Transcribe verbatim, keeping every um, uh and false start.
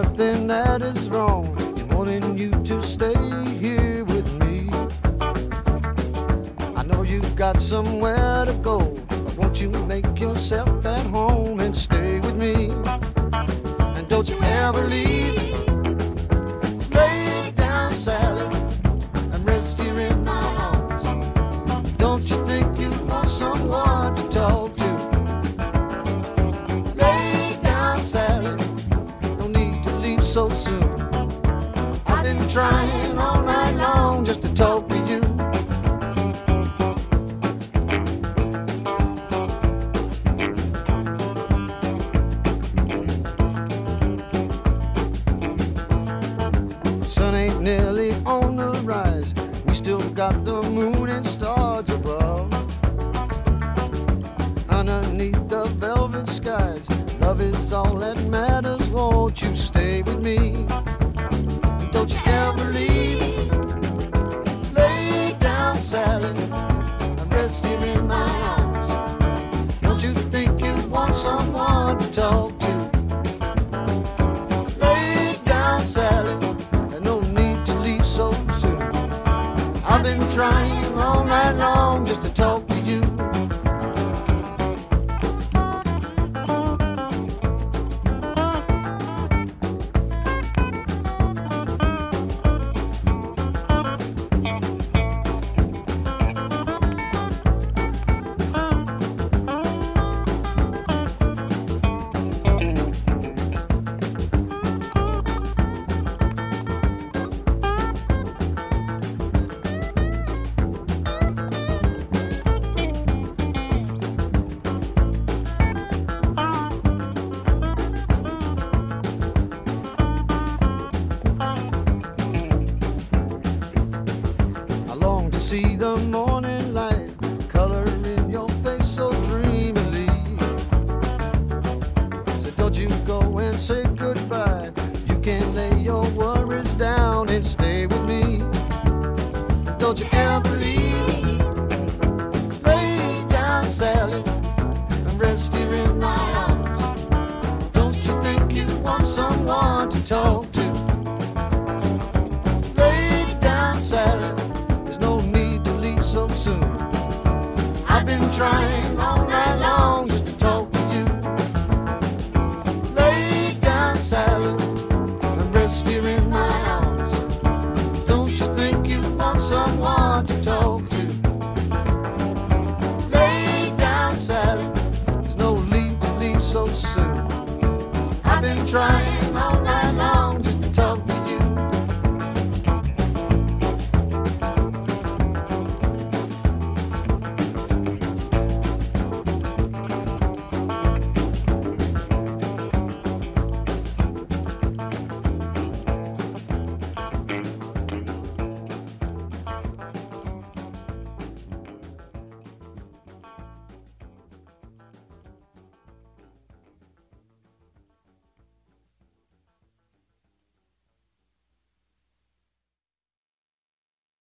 nothing that is wrong in wanting you to stay here with me. I know you've got somewhere to go, but won't you make yourself at home and stay with me? And don't you ever leave. Lay down, Sally, and rest here in my arms. Don't you think you want someone to talk to? Lay down, Sally, no need to leave so soon. I've been trying all night long just to talk to you. Sun ain't nearly on the rise, we still got the moon and stars above. Underneath the velvet skies, love is all that matters. Won't you stay with me? Don't you ever leave. Lay down, Sally, and rest here in my arms. Don't you think you want someone to talk to? Lay down, Sally, and no need to leave so soon. I've been trying all night long just to talk to you. See the morning light color in your face so dreamily. So don't you go and say goodbye. You can lay your worries down and stay with me. Don't you ever leave. Lay down, Sally, and rest here in my arms. Don't you think you want someone to talk to? Lay down, Sally, so soon. I've been trying all night long just to talk to you. Lay down, Sally, and rest here in my arms. Don't you think you want someone to talk to? Lay down, Sally, there's no need to leave so soon. I've been trying all night long